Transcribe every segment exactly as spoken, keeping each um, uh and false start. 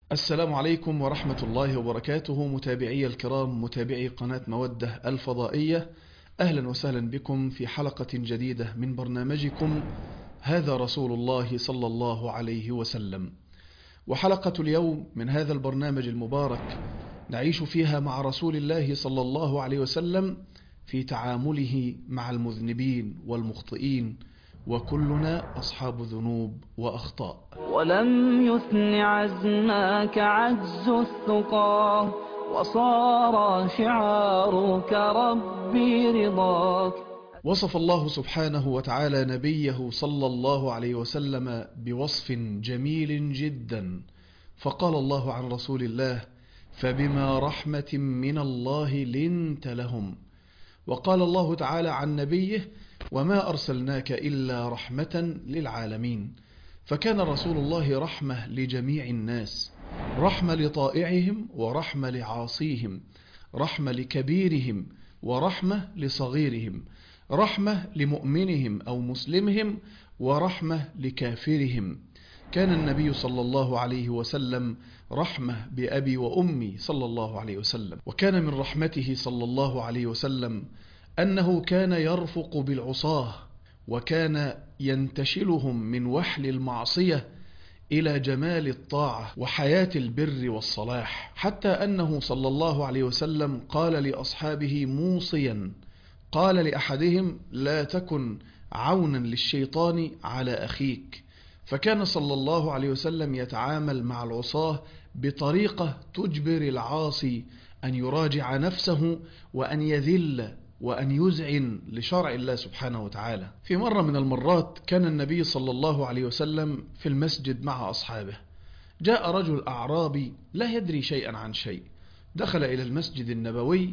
السلام عليكم ورحمة الله وبركاته، متابعي الكرام، متابعي قناة مودة الفضائية. أهلا وسهلا بكم في حلقة جديدة من برنامجكم هذا رسول الله صلى الله عليه وسلم. وحلقة اليوم من هذا البرنامج المبارك نعيش فيها مع رسول الله صلى الله عليه وسلم في تعامله مع المذنبين والمخطئين، وكلنا أصحاب ذنوب وأخطاء. ولم يثن عزمك عجز الثقى، وصار شعارك ربي رضاك. وصف الله سبحانه وتعالى نبيه صلى الله عليه وسلم بوصف جميل جدا، فقال الله عن رسول الله: فبما رحمة من الله لنت لهم. وقال الله تعالى عن نبيه: وما أرسلناك إلا رحمة للعالمين. فكان رسول الله رحمة لجميع الناس، رحمة لطائعهم ورحمة لعاصيهم، رحمة لكبيرهم ورحمة لصغيرهم، رحمة لمؤمنهم أو مسلمهم ورحمة لكافرهم. كان النبي صلى الله عليه وسلم رحمة بأبي وأمي صلى الله عليه وسلم. وكان من رحمته صلى الله عليه وسلم أنه كان يرفق بالعصاة، وكان ينتشلهم من وحل المعصية إلى جمال الطاعة وحياة البر والصلاح، حتى أنه صلى الله عليه وسلم قال لأصحابه موصيا، قال لأحدهم: لا تكن عونا للشيطان على أخيك. فكان صلى الله عليه وسلم يتعامل مع العصاة بطريقة تجبر العاصي أن يراجع نفسه وأن يذل وأن يذعن لشرع الله سبحانه وتعالى. في مرة من المرات كان النبي صلى الله عليه وسلم في المسجد مع أصحابه، جاء رجل أعرابي لا يدري شيئا عن شيء، دخل إلى المسجد النبوي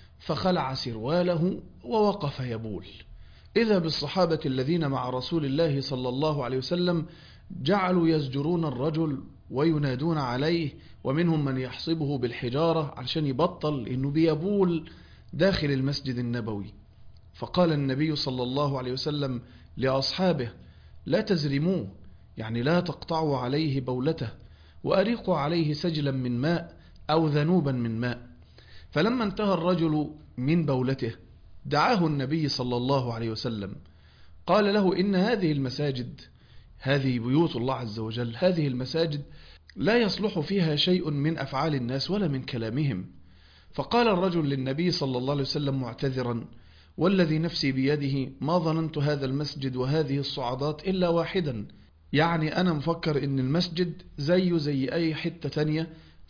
فخلع سرواله ووقف يبول. إذا بالصحابة الذين مع رسول الله صلى الله عليه وسلم جعلوا يزجرون الرجل وينادون عليه، ومنهم من يحصبه بالحجارة علشان يبطل إنه بيبول داخل المسجد النبوي. فقال النبي صلى الله عليه وسلم لأصحابه: لا تزرموه، يعني لا تقطعوا عليه بولته، وأريقوا عليه سجلا من ماء أو ذنوبا من ماء. فلما انتهى الرجل من بولته دعاه النبي صلى الله عليه وسلم، قال له: إن هذه المساجد، هذه بيوت الله عز وجل، هذه المساجد لا يصلح فيها شيء من أفعال الناس ولا من كلامهم. فقال الرجل للنبي صلى الله عليه وسلم معتذرا: والذي نفسي بيده ما ظننت هذا المسجد وهذه الصعدات إلا واحدا، يعني أنا مفكر إن المسجد زيه زي أي حتة تانية،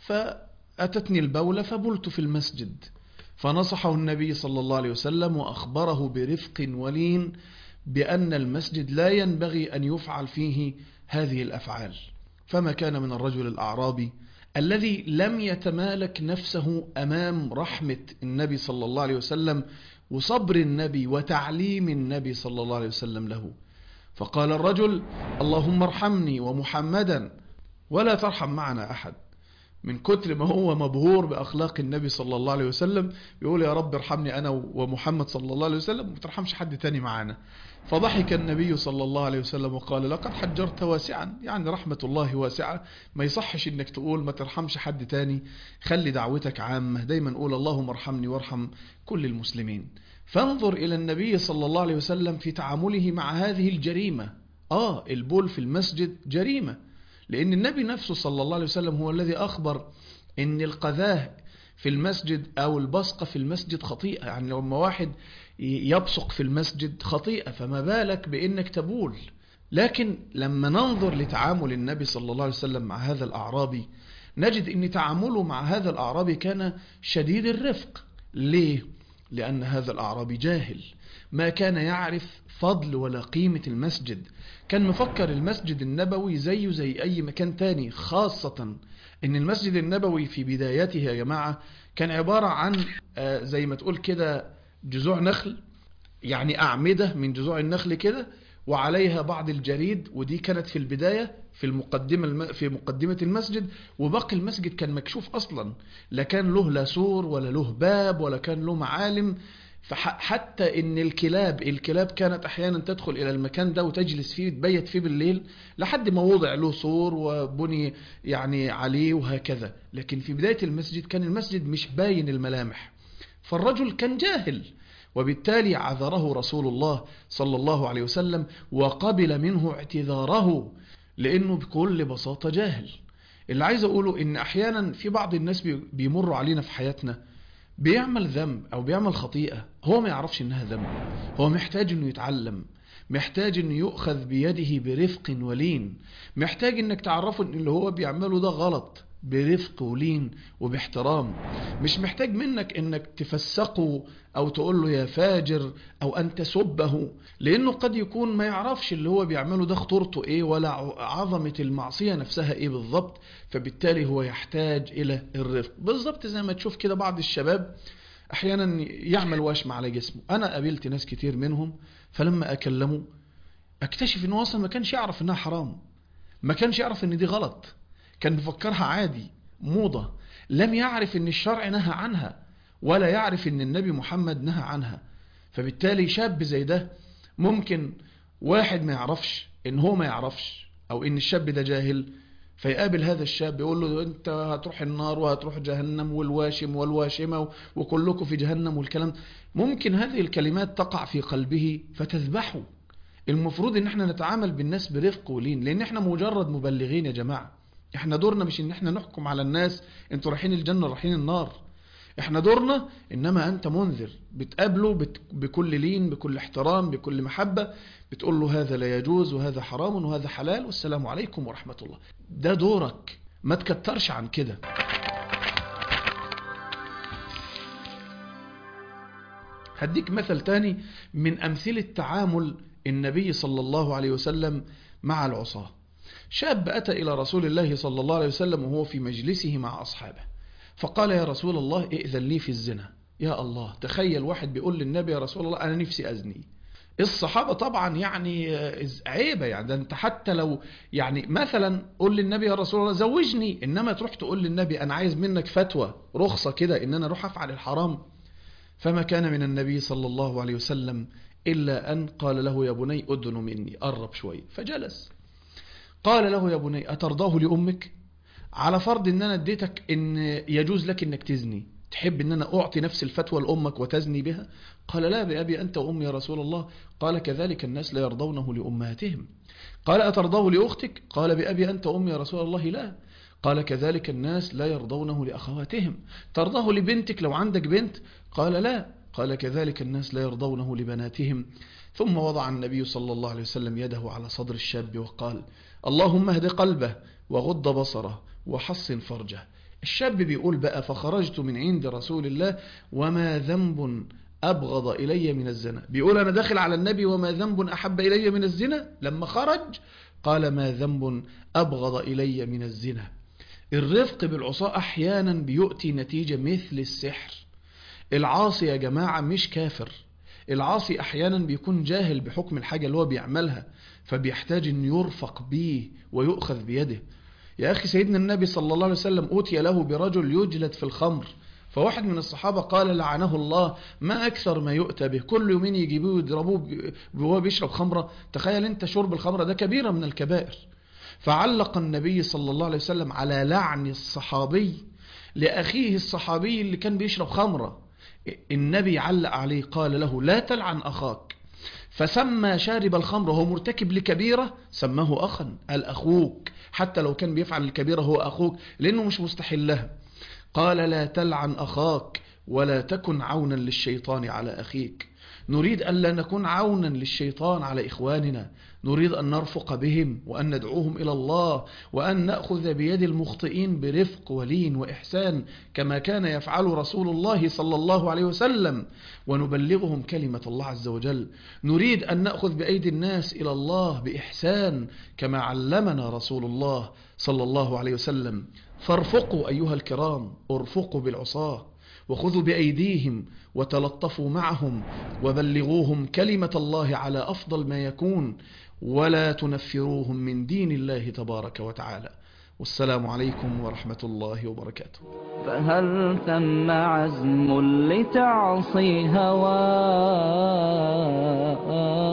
فأتتني البولة فبلت في المسجد. فنصحه النبي صلى الله عليه وسلم وأخبره برفق ولين بأن المسجد لا ينبغي أن يفعل فيه هذه الأفعال. فما كان من الرجل الأعرابي الذي لم يتمالك نفسه أمام رحمة النبي صلى الله عليه وسلم وصبر النبي وتعليم النبي صلى الله عليه وسلم له. فقال الرجل: اللهم ارحمني ومحمدا ولا ترحم معنا أحد. من كتر ما هو مبهور بأخلاق النبي صلى الله عليه وسلم يقول: يا رب ارحمني أنا ومحمد صلى الله عليه وسلم وما ترحمش حد تاني معانا. فضحك النبي صلى الله عليه وسلم وقال: لقد حجرت واسعا، يعني رحمة الله واسعة، ما يصحش انك تقول ما ترحمش حد تاني، خلي دعوتك عامة، دايما قول اللهم ارحمني وارحم كل المسلمين. فانظر إلى النبي صلى الله عليه وسلم في تعامله مع هذه الجريمة. آه البول في المسجد جريمة، لأن النبي نفسه صلى الله عليه وسلم هو الذي أخبر إن القذاة في المسجد أو البصقة في المسجد خطيئة، يعني لما واحد يبصق في المسجد خطيئة، فما بالك بإنك تبول. لكن لما ننظر لتعامل النبي صلى الله عليه وسلم مع هذا الأعرابي نجد إن تعامله مع هذا الأعرابي كان شديد الرفق. ليه؟ لأن هذا الأعرابي جاهل، ما كان يعرف فضل ولا قيمة المسجد، كان مفكر المسجد النبوي زيه زي أي مكان تاني، خاصة إن المسجد النبوي في بداياته يا جماعة كان عبارة عن زي ما تقول كده جذوع نخل، يعني أعمدة من جذوع النخل كده، وعليها بعض الجريد، ودي كانت في البداية في المقدمة في مقدمة المسجد، وباقي المسجد كان مكشوف أصلا، لا كان له لا سور ولا له باب ولا كان له معالم، فحتى ان الكلاب الكلاب كانت احيانا تدخل الى المكان ده وتجلس فيه تبيت فيه بالليل لحد ما وضع له سور وبني يعني عليه وهكذا. لكن في بداية المسجد كان المسجد مش باين الملامح، فالرجل كان جاهل، وبالتالي عذره رسول الله صلى الله عليه وسلم وقبل منه اعتذاره لانه بكل بساطة جاهل. اللي عايز اقوله ان احيانا في بعض الناس بيمروا علينا في حياتنا بيعمل ذنب او بيعمل خطيئة هو ما يعرفش انها ذنب، هو محتاج انه يتعلم، محتاج انه يؤخذ بيده برفق ولين، محتاج انك تعرفه ان اللي هو بيعمله ده غلط برفق ولين وباحترام. مش محتاج منك انك تفسقه او تقول له يا فاجر او ان تسبه، لانه قد يكون ما يعرفش اللي هو بيعمله ده خطورته ايه ولا عظمة المعصية نفسها ايه بالضبط، فبالتالي هو يحتاج الى الرفق. بالضبط زي ما تشوف كده بعض الشباب احيانا يعمل وشم على جسمه. انا قابلت ناس كتير منهم فلما اكلمه اكتشف انه اصلا ما كانش يعرف انها حرام، ما كانش يعرف ان دي غلط، كان بفكرها عادي موضة، لم يعرف ان الشرع نهى عنها ولا يعرف ان النبي محمد نهى عنها. فبالتالي شاب زي ده ممكن واحد ما يعرفش ان هو ما يعرفش او ان الشاب ده جاهل، فيقابل هذا الشاب يقول له انت هتروح النار وهتروح جهنم والواشم والواشمة وكلكم في جهنم والكلام. ممكن هذه الكلمات تقع في قلبه فتذبحه. المفروض ان احنا نتعامل بالناس برفق ولين، لان احنا مجرد مبلغين يا جماعة. احنا دورنا مش ان احنا نحكم على الناس انتوا رايحين الجنة رايحين النار، احنا دورنا انما انت منذر، بتقابله بت... بكل لين بكل احترام بكل محبة، بتقول له هذا لا يجوز وهذا حرام وهذا حلال والسلام عليكم ورحمة الله. ده دورك، ما تكترش عن كده. هديك مثل تاني من امثلة تعامل النبي صلى الله عليه وسلم مع العصاة. شاب أتى إلى رسول الله صلى الله عليه وسلم وهو في مجلسه مع أصحابه، فقال يا رسول الله ائذن لي في الزنا. يا الله، تخيل واحد بيقول للنبي يا رسول الله أنا نفسي أزني. الصحابة طبعا يعني عيبة، يعني ده أنت حتى لو يعني مثلا قول للنبي يا رسول الله زوجني، إنما تروح تقول للنبي أنا عايز منك فتوى رخصة كده إن أنا أروح أفعل الحرام. فما كان من النبي صلى الله عليه وسلم إلا أن قال له يا بني أدن مني، قرب شوي. فجلس قال له يا بني أترضاه لأمك؟ على فرض ان انا اديتك ان يجوز لك انك تزني، تحب ان انا اعطي نفس الفتوى لأمك وتزني بها؟ قال لا بأبي أنت وأمي يا رسول الله. قال كذلك الناس لا يرضونه لأمهاتهم. قال أترضاه لأختك؟ قال بأبي أنت وأمي يا رسول الله لا. قال كذلك الناس لا يرضونه لأخواتهم. ترضاه لبنتك لو عندك بنت؟ قال لا. قال كذلك الناس لا يرضونه لبناتهم. ثم وضع النبي صلى الله عليه وسلم يده على صدر الشاب وقال اللهم اهد قلبه وغض بصره وحصن فرجه. الشاب بيقول بقى فخرجت من عند رسول الله وما ذنب أبغض إلي من الزنا. بيقول أنا داخل على النبي وما ذنب أحب إلي من الزنا. لما خرج قال ما ذنب أبغض إلي من الزنا. الرفق بالعصاة أحيانا بيؤتي نتيجة مثل السحر. العاصي يا جماعة مش كافر، العاصي أحيانا بيكون جاهل بحكم الحاجة اللي هو بيعملها، فبيحتاج أن يرفق به ويؤخذ بيده. يا أخي سيدنا النبي صلى الله عليه وسلم أوتي له برجل يجلد في الخمر، فواحد من الصحابة قال لعنه الله ما أكثر ما يؤتى به، كل يومين يجيبوه يضربوه وهو بيشرب خمرة. تخيل أنت شرب الخمرة ده كبيرة من الكبائر. فعلق النبي صلى الله عليه وسلم على لعن الصحابي لأخيه الصحابي اللي كان بيشرب خمرة. النبي علق عليه قال له لا تلعن أخاك، فسمى شارب الخمر وهو مرتكب لكبيرة سماه أخا، قال أخوك، حتى لو كان بيفعل الكبيرة هو أخوك لأنه مش مستحيل لها. قال لا تلعن أخاك ولا تكن عونا للشيطان على أخيك. نريد أن لا نكون عونا للشيطان على إخواننا، نريد أن نرفق بهم وأن ندعوهم إلى الله وأن نأخذ بيد المخطئين برفق ولين وإحسان كما كان يفعل رسول الله صلى الله عليه وسلم، ونبلغهم كلمة الله عز وجل. نريد أن نأخذ بأيدي الناس إلى الله بإحسان كما علمنا رسول الله صلى الله عليه وسلم. فارفقوا أيها الكرام، ارفقوا بالعصاة وخذوا بأيديهم وتلطفوا معهم وبلغوهم كلمة الله على أفضل ما يكون، ولا تنفروهم من دين الله تبارك وتعالى. والسلام عليكم ورحمة الله وبركاته. فهل ثم عزم لتعصي هواه